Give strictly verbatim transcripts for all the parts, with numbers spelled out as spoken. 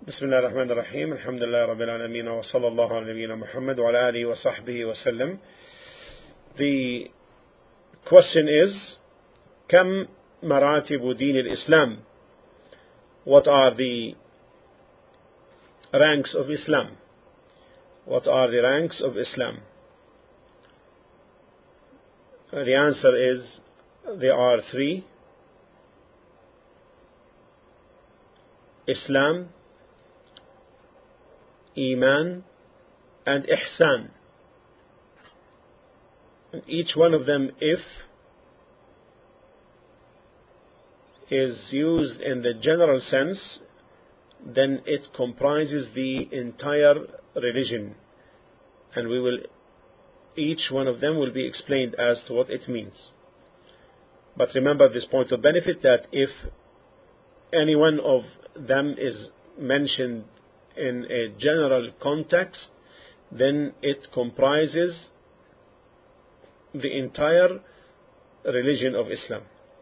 بسم الله الرحمن الرحيم الحمد لله رب العالمين وصلى الله على نبينا محمد وعلى آله وصحبه وسلم. The question is, كم مراتب دين الإسلام? What are the ranks of Islam? What are the ranks of Islam? The answer is, there are three: Islam, Iman, and Ihsan. And each one of them, if is used in the general sense, then it comprises the entire religion, and we will each one of them will be explained as to what it means. But remember this point of benefit, that if any one of them is mentioned in a general context, then it comprises the entire religion of Islam.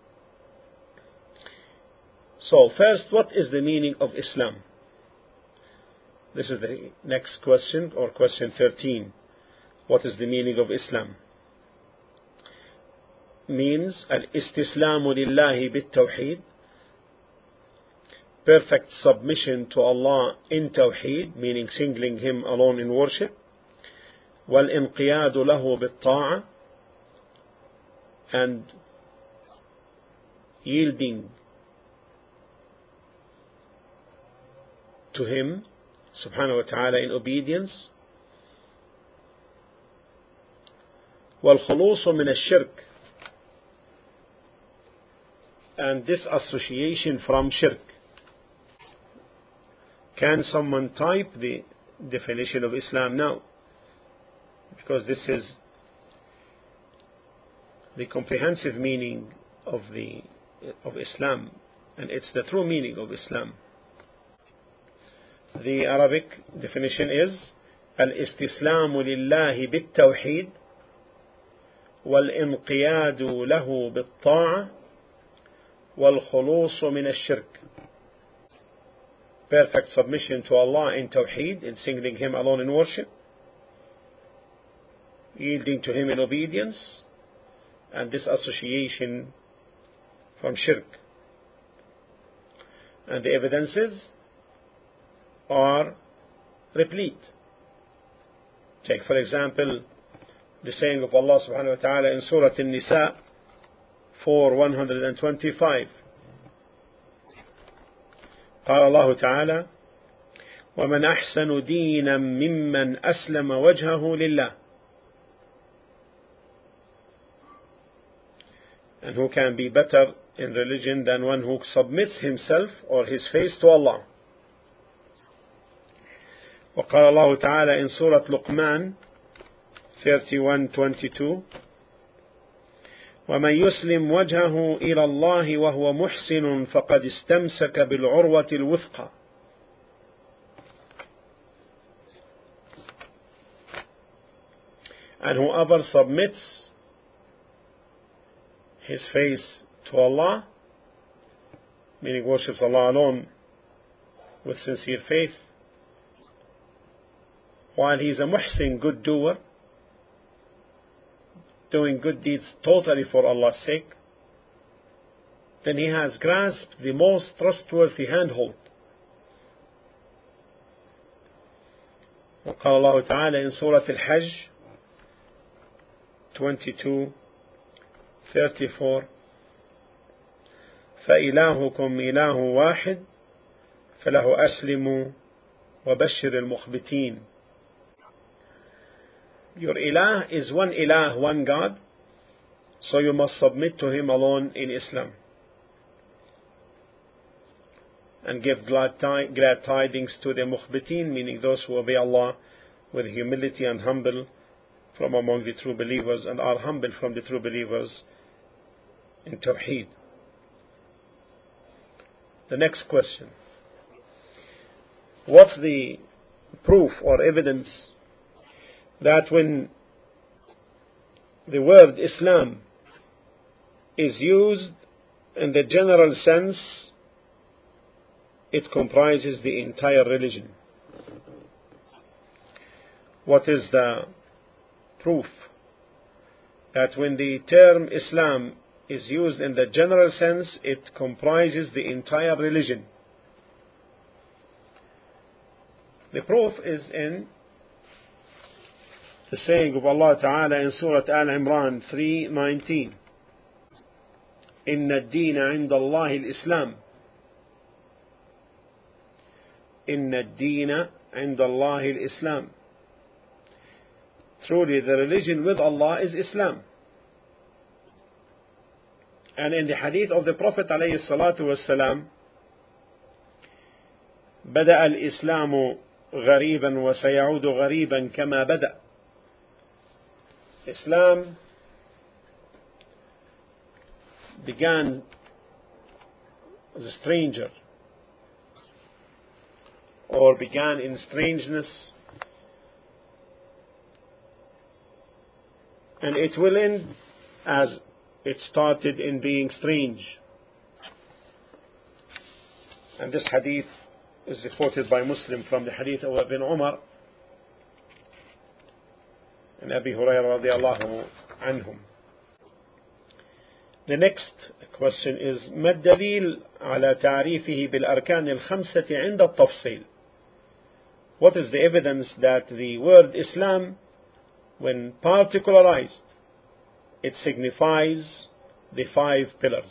So first, what is the meaning of Islam? This is the next question, or question thirteen. What is the meaning of Islam? Means al-istislamu lillahi bit-tawheed, perfect submission to Allah in Tawheed, meaning singling Him alone in worship. وَالْإِنْقِيَادُ لَهُ بِالطَّاعَةِ, and yielding to Him subhanahu wa ta'ala in obedience. وَالْخُلُوصُ مِنَ الشِّرْكِ, and disassociation from shirk. Can someone type the definition of Islam now? Because this is the comprehensive meaning of the of Islam, and it's the true meaning of Islam. The Arabic definition is al-istislamu lillahi bit-tawheed wal-inqiyadu lahu bit-ta'a wal-khulusu min ash-shirk. Perfect submission to Allah in Tawheed, in singling Him alone in worship, yielding to Him in obedience, and disassociation from shirk. And the evidences are replete. Take for example the saying of Allah subhanahu wa ta'ala in Surah An-Nisa four one twenty-five. قال الله تعالى: ومن أحسن دينا ممن أسلم وجهه لله. And who can be better in religion than one who submits himself or his face to Allah. وقال الله تعالى in سورة لقمان thirty-one twenty-two: ومن يسلم وجهه إلى الله وهو محسن فقد استمسك بالعروة الوثقى. And whoever submits his face to Allah, meaning worships Allah alone with sincere faith, while he is a muhsin, good doer, doing good deeds totally for Allah's sake, then he has grasped the most trustworthy handhold. وقال الله تعالى in Surah Al-Hajj twenty-two thirty-four: فإلهكم إله واحد فله أسلموا وبشر المخبتين. Your ilah is one ilah, one God, so you must submit to Him alone in Islam, and give glad, glad tidings to the mukhbitin, meaning those who obey Allah with humility and humble from among the true believers, and are humble from the true believers in Tawheed. The next question: what's the proof or evidence that when the word Islam is used in the general sense, it comprises the entire religion. What is the proof that when the term Islam is used in the general sense, it comprises the entire religion? The proof is in the saying of Allah Ta'ala in Surah Al-Imran three nineteen. إن الدين عند الله الإسلام. إن الدين عند الله الإسلام. Truly the religion with Allah is Islam. And in the hadith of the Prophet عليه الصلاة والسلام, بدأ الإسلام غريبا وسيعود غريبا كما بدأ. Islam began as a stranger, or began in strangeness, and it will end as it started in being strange. And this hadith is reported by Muslim from the hadith of Ibn Umar and Abi Hurairah radiallahu anhum. The next question is ما الدليل على تعريفه بالأركان الخمسة عند التفصيل? What is the evidence that the word Islam, when particularized, it signifies the five pillars?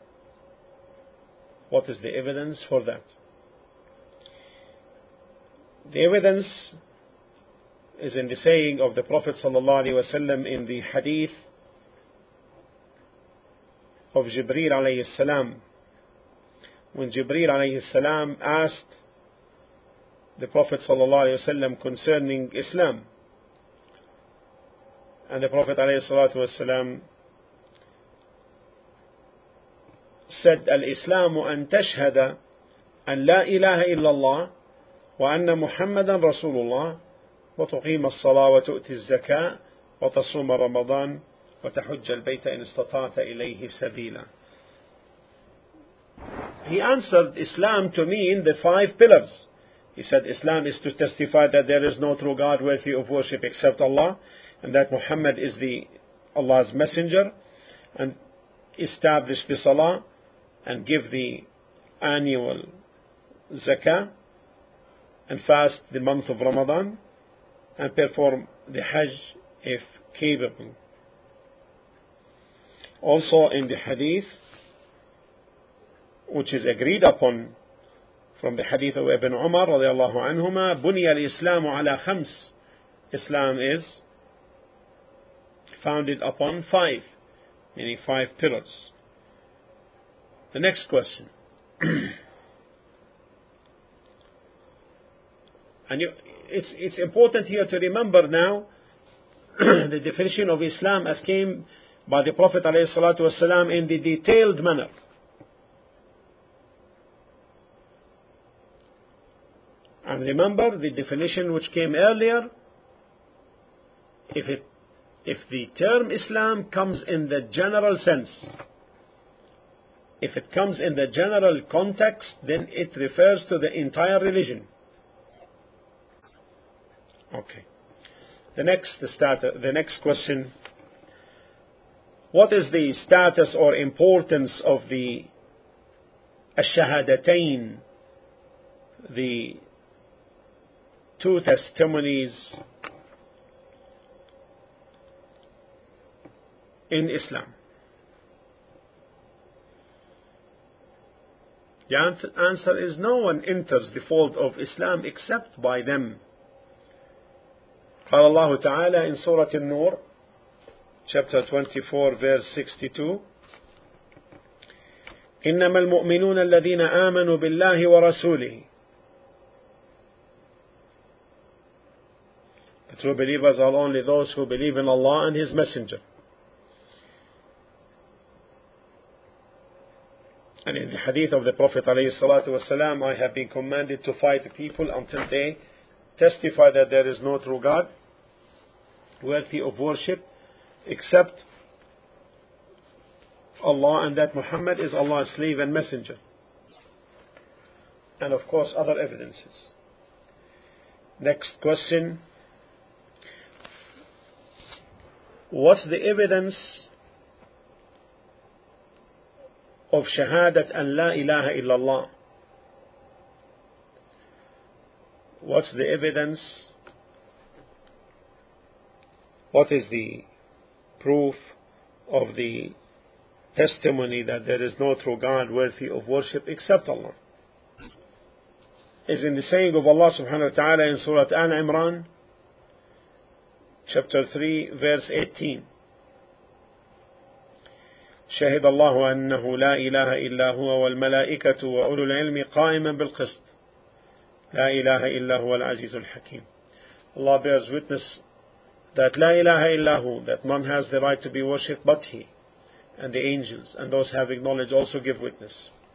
What is the evidence for that? The evidence is in the saying of the Prophet ﷺ in the hadith of Jibreel alayhi salam, when Jibreel alayhi salam asked the Prophet ﷺ concerning Islam, and the Prophet ﷺ said, Al-Islamu an tashhada an la ilaha illallah wa anna Muhammadan Rasulullah wa tuqima as-salah wa tu'ti az-zakah wa tasuma Ramadan وتحج البيت إن استطعت إليه سبيلا. He answered Islam to mean the five pillars. He said Islam is to testify that there is no true God worthy of worship except Allah, and that Muhammad is the Allah's messenger, and establish the salah, and give the annual zakah, and fast the month of Ramadan, and perform the hajj if capable. Also in the hadith, which is agreed upon from the hadith of Ibn Umar radiallahu anhuma, بُنِيَ الْإِسْلَامُ عَلَى خَمْسٍ. Islam is founded upon five, meaning five pillars. The next question. And you, it's, it's important here to remember now the definition of Islam as came by the Prophet ﷺ in the detailed manner. And remember the definition which came earlier. If it, if the term Islam comes in the general sense, if it comes in the general context, then it refers to the entire religion. Okay. The next start, the next question. What is the status or importance of the Ash-Shahadatain, the two testimonies in Islam? The answer is no one enters the fold of Islam except by them. قال الله تعالى in Surah An-Nur, chapter twenty-four, verse sixty-two, إنما المؤمنون الذين آمنوا بالله ورسوله. The true believers are only those who believe in Allah and His Messenger. And in the hadith of the Prophet ﷺ, I have been commanded to fight the people until they testify that there is no true God worthy of worship except Allah, and that Muhammad is Allah's slave and messenger. and of course other evidences. Next question. What's the evidence of shahadat an la ilaha illallah? What's the evidence? What is the proof of the testimony that there is no true God worthy of worship except Allah? Is in the saying of Allah subhanahu wa ta'ala in Surah Al Imran, chapter three, verse eighteen. شهد الله أنه لا إله إلا هو والملائكة وأولو العلم قائما بالقسط لا إله إلا هو العزيز الحكيم. Allah bears witness that La ilaha illahu, that none has the right to be worshipped but He, and the angels and those having knowledge also give witness.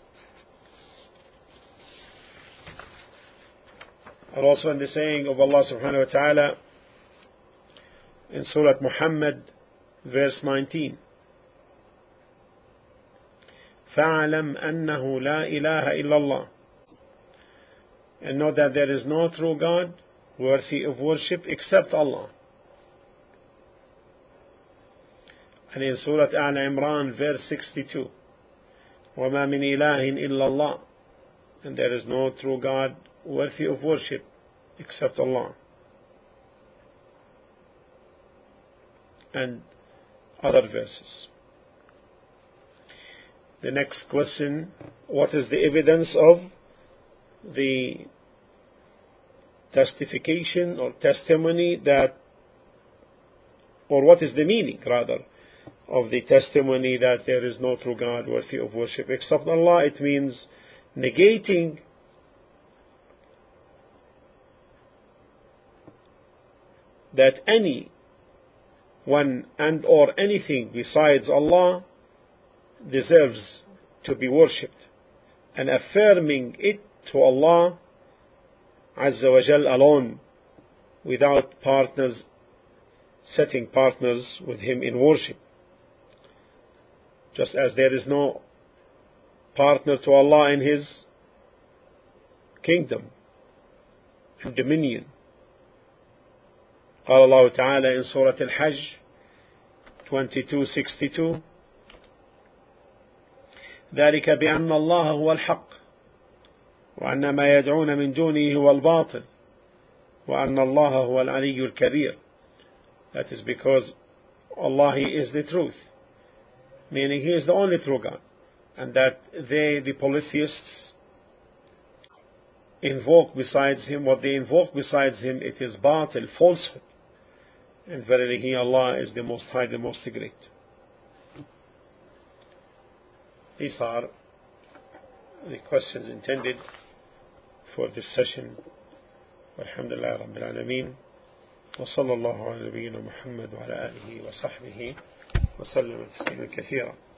And also in the saying of Allah subhanahu wa ta'ala in Surah Muhammad, verse nineteen. فَاعْلَمْ أَنَّهُ لَا إِلَهَ إِلَّا اللَّهِ, and know that there is no true God worthy of worship except Allah. And in Surah Al Imran, verse sixty-two, وَمَا مِنْ إِلَهٍ إِلَّا اللَّهِ, and there is no true God worthy of worship except Allah. And other verses. The next question, what is the evidence of the testification or testimony that, or what is the meaning rather, of the testimony that there is no true God worthy of worship except Allah? It means negating that any one and or anything besides Allah deserves to be worshipped, and affirming it to Allah Azza wa Jal alone, without partners, setting partners with Him in worship. Just as there is no partner to Allah in His kingdom and dominion. قال الله تعالى in Surah Al-Hajj twenty-two sixty-two, ذلك بأن الله هو الحق وأن ما يدعون من دونه هو الباطل وأن الله هو العلي الكبير. That is because Allah, He is the truth, meaning He is the only true God, and that they, the polytheists, invoke besides Him, what they invoke besides Him, it is batil, falsehood, and verily He, Allah, is the Most High, the Most Great. These are the questions intended for this session. Alhamdulillah Rabbil Alameen. وصلى الله على نبينا محمد وعلى آله وصحبه وسلم تسليما كثيرا.